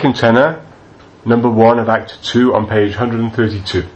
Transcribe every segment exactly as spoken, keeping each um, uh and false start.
second tenor, number one of Act two on page one hundred thirty-two.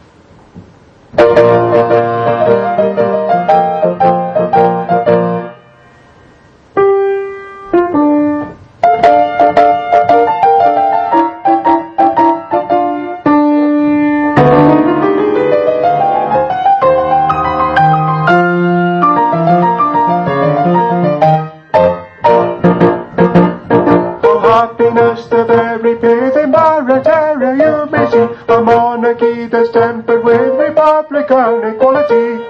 The very pithy baratera you may see, a monarchy that's tempered with republican equality.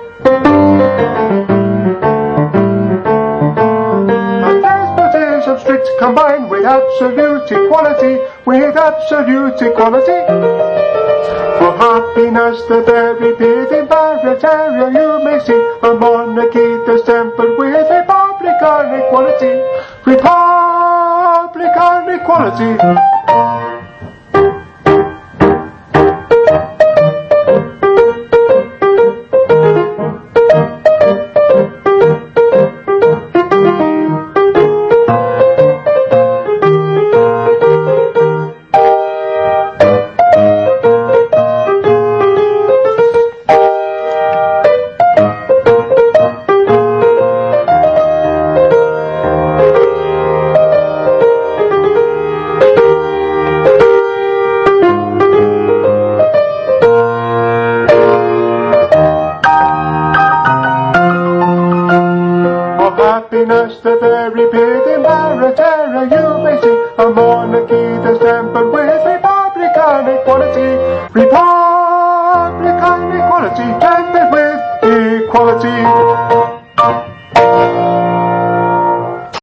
A despotism strict combined with absolute equality, with absolute equality. For happiness the very pithy baratera you may see, a monarchy that's tempered with republican equality. Republican equality. Happiness the very pithy baratera you may see, a monarchy